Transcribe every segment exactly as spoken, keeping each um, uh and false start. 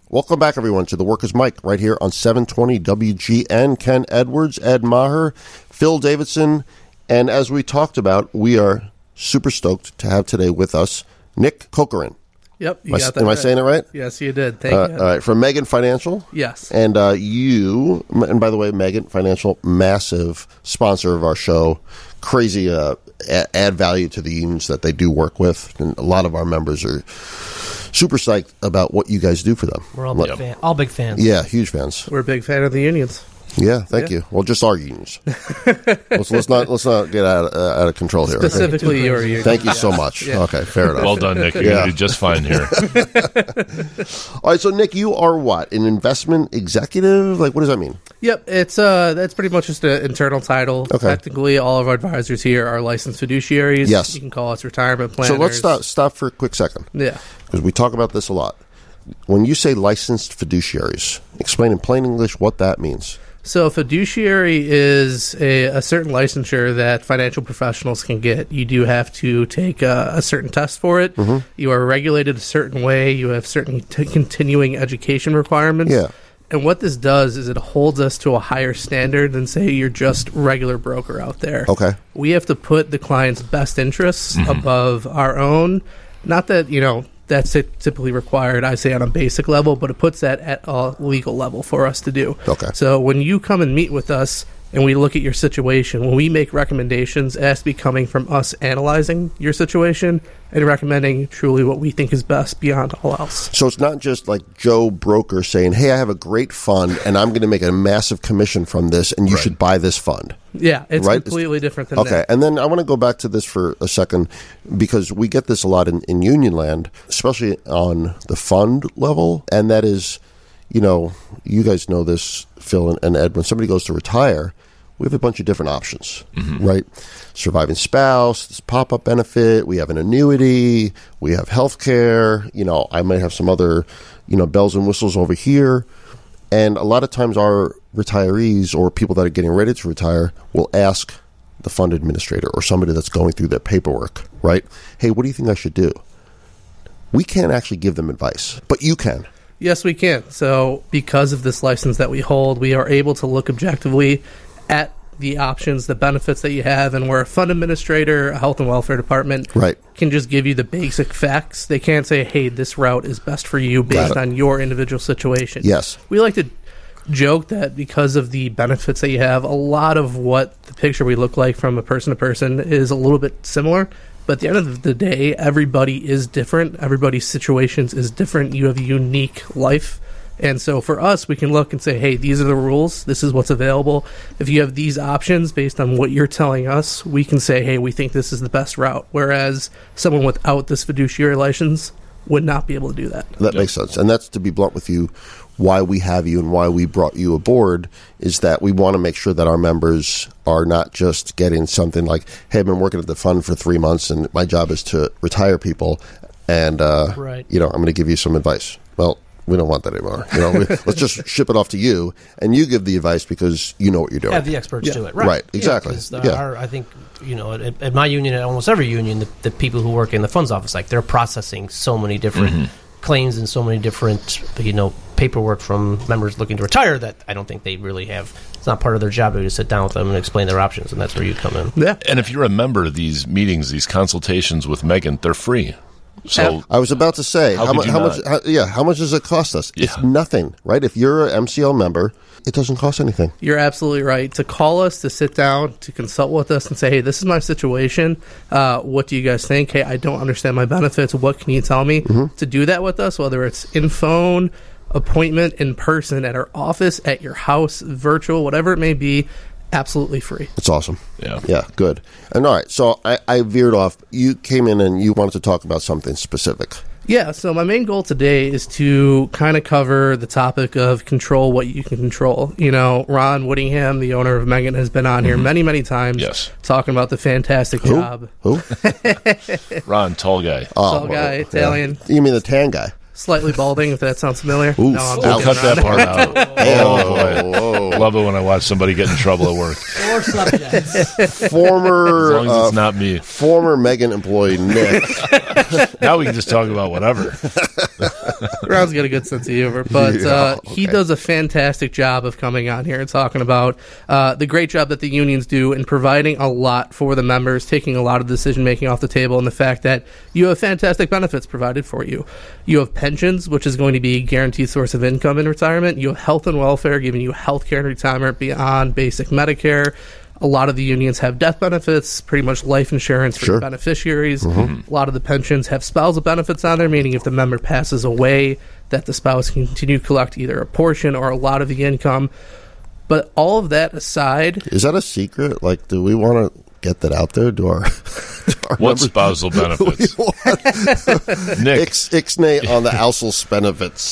Welcome back, everyone, to The Workers' Mic right here on seven twenty W G N. Ken Edwards, Ed Maher, Phil Davidson, and as we talked about, we are super stoked to have today with us Nick Corcoran. Yep, you am got I, that Am right. I saying it right? Yes, you did. Thank uh, you. All right, from Megan Financial. Yes. And uh, you, and by the way, Megan Financial, massive sponsor of our show, crazy uh, a- add value to the unions that they do work with, and a lot of our members are super psyched about what you guys do for them. We're all big, Like, fan, all big fans. Yeah, huge fans. We're a big fan of the unions. Yeah, thank Yeah. you. Well, just our unions. let's, let's not let's not get out, uh, out of control here. Okay? Specifically your union. Thank you so much. Yeah. Okay, fair enough. Well done, Nick. You're Yeah. going to do just fine here. All right, so Nick, you are what? An investment executive? Like, what does that mean? Yep, it's uh, that's pretty much just an internal title. Okay. Technically, all of our advisors here are licensed fiduciaries. Yes. You can call us retirement planners. So let's stop stop for a quick second. Yeah. Because we talk about this a lot. When you say licensed fiduciaries, explain in plain English what that means. So a fiduciary is a, a certain licensure that financial professionals can get. You do have to take a, a certain test for it. Mm-hmm. You are regulated a certain way. You have certain t- continuing education requirements. Yeah. And what this does is it holds us to a higher standard than, say, you're just regular broker out there. Okay. We have to put the client's best interests above our own. Not that, you know, that's it typically required, I say, on a basic level, but it puts that at a legal level for us to do. Okay. So when you come and meet with us and we look at your situation, when we make recommendations, it has to be coming from us analyzing your situation and recommending truly what we think is best beyond all else. So it's not just like Joe Broker saying, hey, I have a great fund and I'm going to make a massive commission from this and you Right. should buy this fund. Yeah, it's Right? completely different than Okay, that. and then I want to go back to this for a second because we get this a lot in, in union land, especially on the fund level, and that is, you know, you guys know this, Phil and, and Ed, when somebody goes to retire, we have a bunch of different options, right? Surviving spouse, this pop-up benefit, we have an annuity, we have health care, you know, I might have some other, you know, bells and whistles over here. And a lot of times our retirees or people that are getting ready to retire will ask the fund administrator or somebody that's going through their paperwork, right? Hey, what do you think I should do? We can't actually give them advice, but you can. Yes, we can. So because of this license that we hold, we are able to look objectively at the options, the benefits that you have, and where a fund administrator, a health and welfare department Right. can just give you the basic facts. They can't say, hey, this route is best for you Got based it. on your individual situation. Yes. We like to joke that because of the benefits that you have, a lot of what the picture we look like from a person to person is a little bit similar. But at the end of the day, everybody is different. Everybody's situations is different. You have a unique life. And so for us, we can look and say, hey, these are the rules. This is what's available. If you have these options based on what you're telling us, we can say, hey, we think this is the best route. Whereas someone without this fiduciary license would not be able to do that. That makes sense. And that's, to be blunt with you, why we have you and why we brought you aboard is that we want to make sure that our members are not just getting something like, hey, I've been working at the fund for three months and my job is to retire people and, uh, Right. you know, I'm going to give you some advice. Well, we don't want that anymore. You know, we, let's just ship it off to you and you give the advice because you know what you're doing. Have the experts Yeah. do it. Right, Right, exactly. Yeah, 'cause the- Yeah. our, I think, you know, at, at my union, at almost every union, the, the people who work in the funds office, like, they're processing so many different claims and so many different, you know, paperwork from members looking to retire that I don't think they really have. It's not part of their job to sit down with them and explain their options, and that's where you come in. Yeah. And if you're a member of these meetings, these consultations with Megan, they're free. So I was about to say, How how, could mu- you how not? much? How, yeah, how much does it cost us? It's Yeah. nothing, right? If you're an M C L member, it doesn't cost anything. You're absolutely right. To call us, to sit down, to consult with us and say, hey, this is my situation. Uh, what do you guys think? Hey, I don't understand my benefits. What can you tell me? Mm-hmm. To do that with us, whether it's in phone, appointment, in person, at our office, at your house, virtual, whatever it may be, absolutely free. It's awesome. Yeah. Yeah, good. And all right, so I, I veered off. You came in and you wanted to talk about something specific. Yeah, so my main goal today is to kind of cover the topic of control what you can control. You know, Ron Whittingham, the owner of Megan, has been on here many, many times Yes. talking about the fantastic Who? job. Who? Ron, tall guy. Oh, Tall guy, Italian. Yeah. You mean the tan guy? Slightly balding, if that sounds familiar. Oof. No, I'm We'll joking, cut that Ron. part out. Oh, boy. Love it when I watch somebody get in trouble at work. Or subjects. Former, As long as uh, it's not me. former Megan employee Nick. Now we can just talk about whatever. Ron's got a good sense of humor, but Yeah, uh, okay. he does a fantastic job of coming on here and talking about uh, the great job that the unions do in providing a lot for the members, taking a lot of decision making off the table, and the fact that you have fantastic benefits provided for you. You have pensions, which is going to be a guaranteed source of income in retirement. You have health and welfare, giving you health care in retirement beyond basic Medicare. A lot of the unions have death benefits, pretty much life insurance for Sure. the beneficiaries. Mm-hmm. A lot of the pensions have spousal benefits on there, meaning if the member passes away, that the spouse can continue to collect either a portion or a lot of the income. But all of that aside, Is that a secret? Like, do we want to get that out there? Do our, do our What members- spousal benefits? Nick, Ix, ixnay on the Aussel's benefits.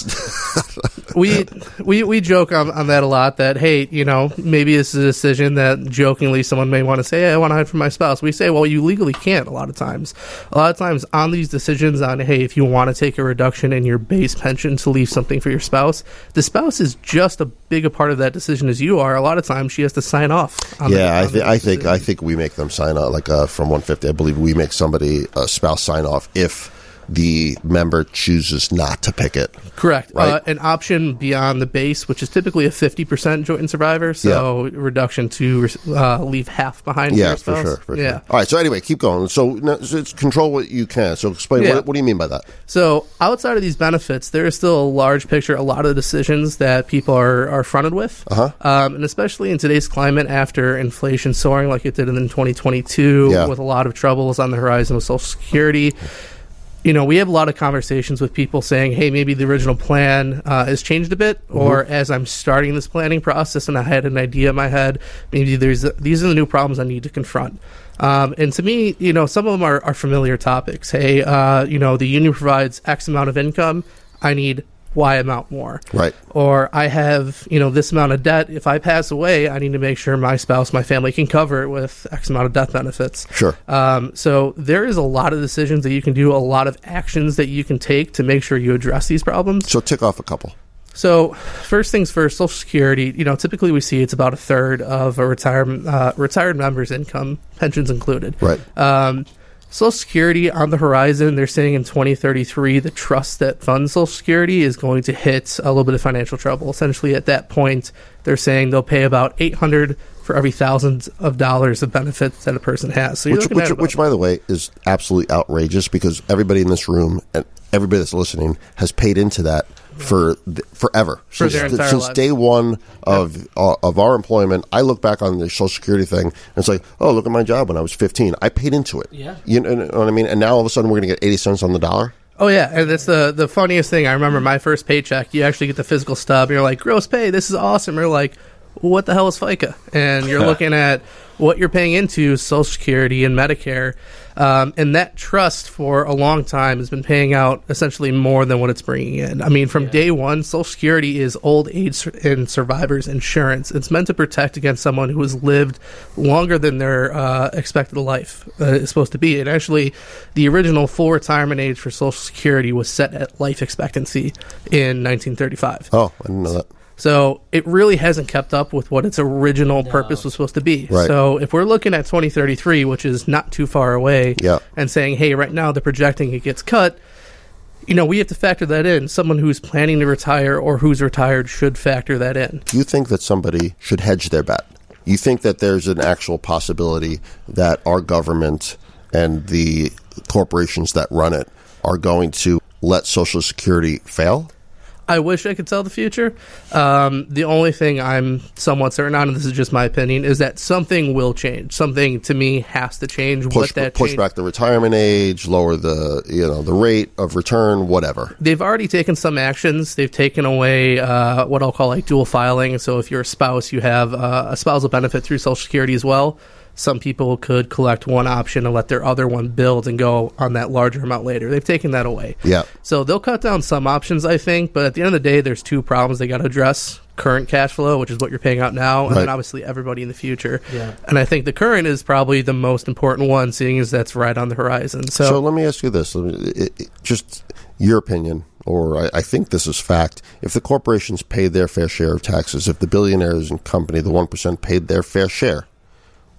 we we we joke on, on that a lot, that, hey, you know, maybe this is a decision that jokingly someone may want to say, hey, I want to hide from my spouse. We say, well, you legally can't a lot of times. A lot of times on these decisions on, hey, if you want to take a reduction in your base pension to leave something for your spouse, the spouse is just a big a part of that decision as you are. A lot of times she has to sign off on yeah, the, I, on th- the I think I decision. think we make them sign off, like uh, from one fifty. I believe we make somebody, a spouse, sign off if the member chooses not to pick it. Correct. Right. Uh, an option beyond the base, which is typically a fifty percent joint and survivor, so reduction to uh, leave half behind for Yeah, your for spouse. sure. For yeah. sure. All right. So anyway, keep going. So, now, so it's control what you can. So explain Yeah. what, what do you mean by that? So outside of these benefits, there is still a large picture, a lot of decisions that people are, are fronted with. Uh-huh. Um, and especially in today's climate, after inflation soaring like it did in twenty twenty-two, Yeah. with a lot of troubles on the horizon with Social Security. You know, we have a lot of conversations with people saying, hey, maybe the original plan uh, has changed a bit, Mm-hmm. or as I'm starting this planning process and I had an idea in my head, maybe there's these are the new problems I need to confront. Um, and to me, you know, some of them are, are familiar topics. Hey, uh, you know, the union provides X amount of income. I need Y amount more. Right. Or I have, you know, this amount of debt. If I pass away, I need to make sure my spouse, my family can cover it with X amount of death benefits. Sure. Um, so there is a lot of decisions that you can do, a lot of actions that you can take to make sure you address these problems. So tick off a couple. So first things first, Social Security, you know, typically we see it's about a third of a retirement, uh, retired member's income, pensions included. Right. Um, Social Security on the horizon, they're saying in twenty thirty-three, the trust that funds Social Security is going to hit a little bit of financial trouble. Essentially, at that point, they're saying they'll pay about eight hundred dollars for every thousands of dollars of benefits that a person has. So you're Which, looking which, at about- which, by the way, is absolutely outrageous because everybody in this room and everybody that's listening has paid into that for th- forever. For since, their entire since lives. day one of uh, of our employment. I look back on the Social Security thing and it's like, oh, look at my job when I was fifteen. I paid into it. Yeah. You know, you know what I mean? And now all of a sudden we're going to get eighty cents on the dollar. Oh yeah, and that's the the funniest thing. I remember my first paycheck. You actually get the physical stub. And you're like, gross pay. This is awesome. You're like, what the hell is FICA? And you're looking at what you're paying into Social Security and Medicare, um, and that trust for a long time has been paying out essentially more than what it's bringing in. I mean, from Yeah. day one, Social Security is old age and survivors insurance. It's meant to protect against someone who has lived longer than their uh, expected life uh, is supposed to be. And actually, the original full retirement age for Social Security was set at life expectancy in nineteen thirty-five. Oh, I didn't know that. So it really hasn't kept up with what its original purpose was supposed to be. Right. So if we're looking at twenty thirty-three, which is not too far away, Yeah. and saying, hey, right now they're projecting it gets cut, you know, we have to factor that in. Someone who's planning to retire or who's retired should factor that in. Do you think that somebody should hedge their bet? You think that there's an actual possibility that our government and the corporations that run it are going to let Social Security fail? I wish I could tell the future. Um, the only thing I'm somewhat certain on, and this is just my opinion, is that something will change. Something, to me, has to change. Push, what that push change- back the retirement age, lower the you know the rate of return, whatever. They've already taken some actions. They've taken away uh, what I'll call like dual filing. So if you're a spouse, you have uh, a spousal benefit through Social Security as well. Some people could collect one option and let their other one build and go on that larger amount later. They've taken that away. Yeah. So they'll cut down some options, I think. But at the end of the day, there's two problems they got to address. Current cash flow, which is what you're paying out now, and Right. then obviously everybody in the future. Yeah. And I think the current is probably the most important one, seeing as that's right on the horizon. So, So let me ask you this: Let me- it, it, just your opinion, or I, I think this is fact. If the corporations paid their fair share of taxes, if the billionaires and company, the one percent, paid their fair share,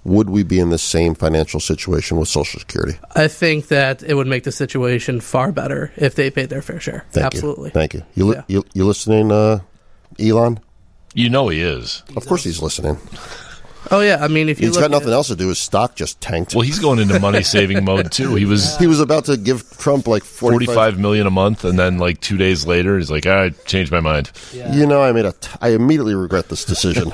would we be in the same financial situation with Social Security? I think that it would make the situation far better if they paid their fair share. Thank Absolutely. You. Thank you. You, li- Yeah. you you listening, uh, Elon? You know he is. Of course he's listening. Oh yeah, I mean, if you He's look got nothing at, else to do. His stock just tanked. Well, he's going into money saving mode too. He was He was about to give Trump like forty-five. forty-five million a month, and then like two days later, he's like, "I changed my mind." You know, I made a. T- I immediately regret this decision.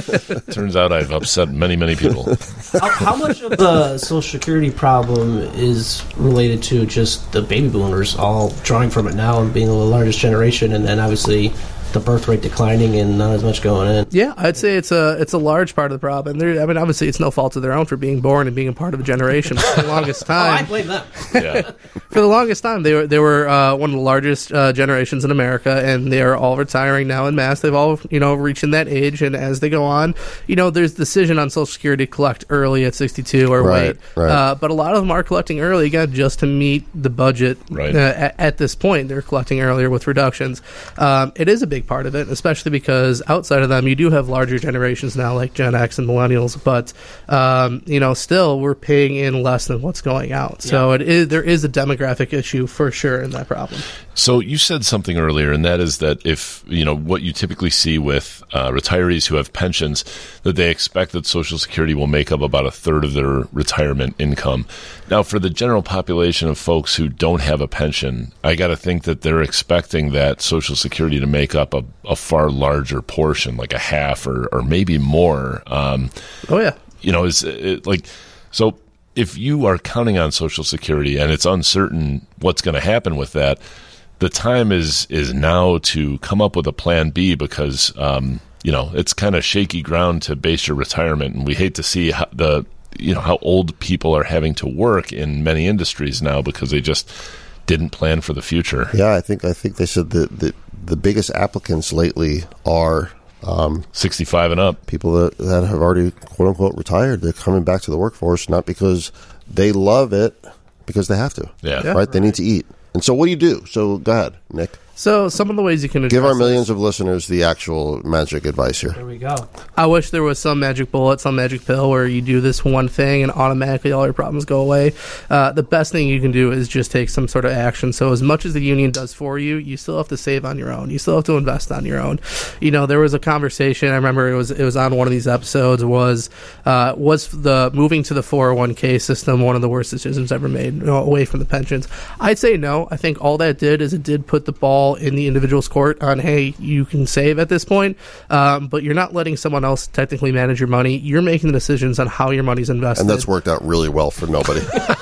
Turns out I've upset many, many people. How, how much of the Social Security problem is related to just the baby boomers all drawing from it now and being the largest generation, and then obviously the birth rate declining and not as much going in? yeah, I'd say it's a it's a large part of the problem. There, I mean, obviously, it's no fault of their own for being born and being a part of a generation. For the longest Oh, I time, blame them. Yeah. for the longest time, they were they were uh, one of the largest uh, generations in America, and they are all retiring now en masse. They've all you know reaching that age, and as they go on, you know, there's decision on Social Security to collect early at sixty-two or Right, wait. right. Uh, but a lot of them are collecting early again just to meet the budget. Right. Uh, at, at this point, they're collecting earlier with reductions. Um, it is a big part of it, especially because outside of them, you do have larger generations now, like Gen X and Millennials. But um, you know, still we're paying in less than what's going out. So it is there is a demographic issue for sure in that problem. So you said something earlier, and that is that if, you know, what you typically see with uh, retirees who have pensions, that they expect that Social Security will make up about a third of their retirement income. Now, for the general population of folks who don't have a pension, I got to think that they're expecting that Social Security to make up a, a far larger portion, like a half or, or maybe more. Um, Oh yeah. you know, is it like, so if you are counting on Social Security and it's uncertain what's going to happen with that, the time is is now to come up with a plan B, because um, you know, it's kind of shaky ground to base your retirement, and we hate to see how the you know how old people are having to work in many industries now because they just didn't plan for the future. Yeah, I think I think they said that the, the biggest applicants lately are um, sixty-five and up. people that, that have already quote unquote retired. They're coming back to the workforce not because they love it, because they have to. Yeah. Yeah. Right? They need to eat. And so what do you do? So go ahead, Nick. So some of the ways you can address Give our this- millions of listeners the actual magic advice here. There we go. I wish there was some magic bullet, some magic pill where you do this one thing and automatically all your problems go away. Uh, the best thing you can do is just take some sort of action. So as much as the union does for you, you still have to save on your own. You still have to invest on your own. You know, there was a conversation, I remember it was it was on one of these episodes, was uh, was the moving to the four oh one k system one of the worst decisions ever made, you know, away from the pensions? I'd say no. I think all that did is it did put the ball in the individual's court on, hey, you can save at this point, um, but you're not letting someone else technically manage your money. You're making the decisions on how your money's invested. And that's worked out really well for nobody.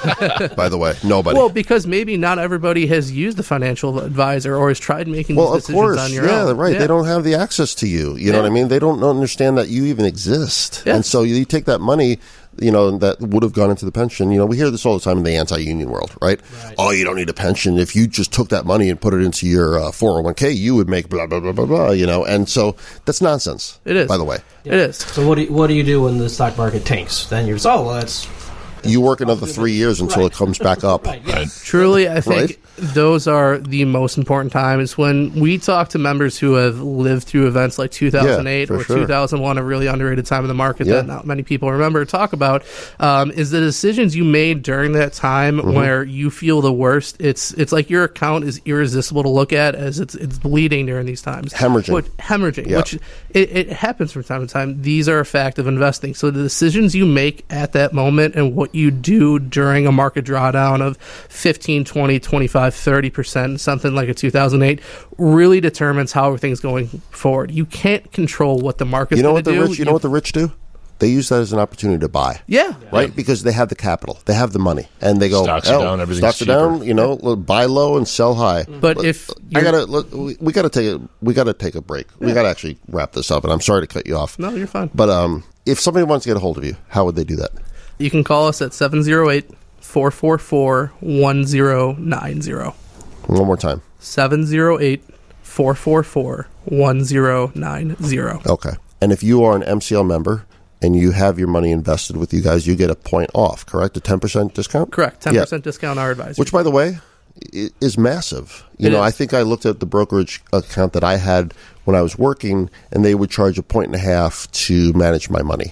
By the way, nobody. Well, because maybe not everybody has used a financial advisor or has tried making Well, these of decisions course, on your yeah, own. right. They don't have the access to you. You know Yeah. what I mean? They don't understand that you even exist, Yeah. and so you take that money, you know, that would have gone into the pension. You know, we hear this all the time in the anti-union world, right? Right. Oh, you don't need a pension. If you just took that money and put it into your uh, four oh one k, you would make blah blah blah blah blah. You know, and so that's nonsense. It is. by the way. It is. So what do you, what do you do when the stock market tanks? Then you're oh well, that's You work another three years until Right. it comes back up. right. Yeah. Right. Truly, I think Right? those are the most important times when we talk to members who have lived through events like two thousand eight Yeah, for or sure. two thousand one, a really underrated time in the market Yeah. that not many people remember or talk about, um, is the decisions you made during that time Mm-hmm. where you feel the worst. It's it's like your account is irresistible to look at as it's it's bleeding during these times. Hemorrhaging. Which, hemorrhaging, Yeah. which it, it happens from time to time. These are a fact of investing. So the decisions you make at that moment and what you do during a market drawdown of fifteen, twenty, twenty-five, thirty percent, something like a two thousand eight, really determines how everything's going forward. You can't control what the market's You know going what to the do. rich? You know what the rich do? They use that as an opportunity to buy. Yeah. Right, because they have the capital, they have the money, and they go, Stocks are "Oh, down, everything's stocks are down." You know, buy low and sell high. But if I you're- gotta, look, we, we gotta take a, we gotta take a break. We gotta actually wrap this up. And I'm sorry to cut you off. No, you're fine. But um, if somebody wants to get a hold of you, how would they do that? You can call us at seven oh eight, four four four, one oh nine oh. One more time. seven oh eight, four four four, one oh nine oh. Okay. And if you are an M C L member and you have your money invested with you guys, you get a point off. Correct? A ten percent discount. Correct. ten percent Yeah. discount on our advisor. Which, by the way, i- is massive. You It know, is. I think I looked at the brokerage account that I had when I was working, and they would charge a point and a half to manage my money.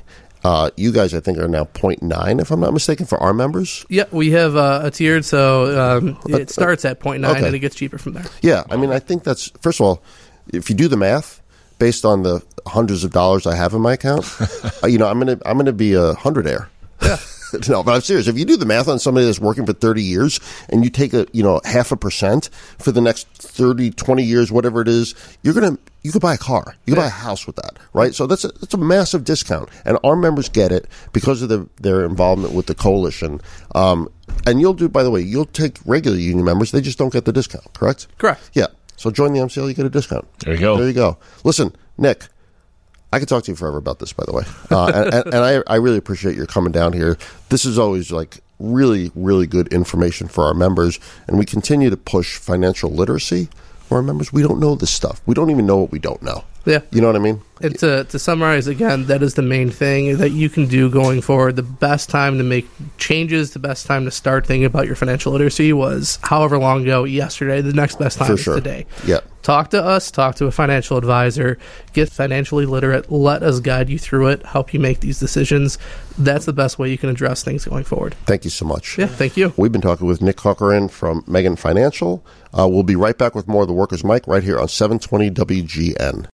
Uh, you guys, I think, are now zero point nine, if I'm not mistaken, for our members. Yeah, we have uh, a tiered, so um, But- it starts at zero point nine okay. and it gets cheaper from there. Yeah, I mean, I think that's, first of all, if you do the math, based on the hundreds of dollars I have in my account, uh, you know, I'm gonna I'm gonna be a hundredaire. Yeah. No, but I'm serious. If you do the math on somebody that's working for thirty years and you take a, you know, half a percent for the next thirty, twenty years, whatever it is, you're going to, you could buy a car. You could buy a house with that, right? So that's a, that's a massive discount. And our members get it because of the, their involvement with the coalition. Um, and you'll do, by the way, you'll take regular union members. They just don't get the discount, correct? Correct. Yeah. So join the M C L, you get a discount. There you go. There you go. Listen, Nick, I could talk to you forever about this, by the way. Uh, and and, and I, I really appreciate your coming down here. This is always like really, really good information for our members. And we continue to push financial literacy for our members. We don't know this stuff. We don't even know what we don't know. Yeah. You know what I mean? And to, to summarize again, that is the main thing that you can do going forward. The best time to make changes, the best time to start thinking about your financial literacy was however long ago, yesterday. The next best time For is sure. today. Yeah. Talk to us, talk to a financial advisor, get financially literate, let us guide you through it, help you make these decisions. That's the best way you can address things going forward. Thank you so much. Yeah, thank you. We've been talking with Nick Corcoran from Megan Financial. Uh, we'll be right back with more of the Workers' Mic right here on seven twenty W G N.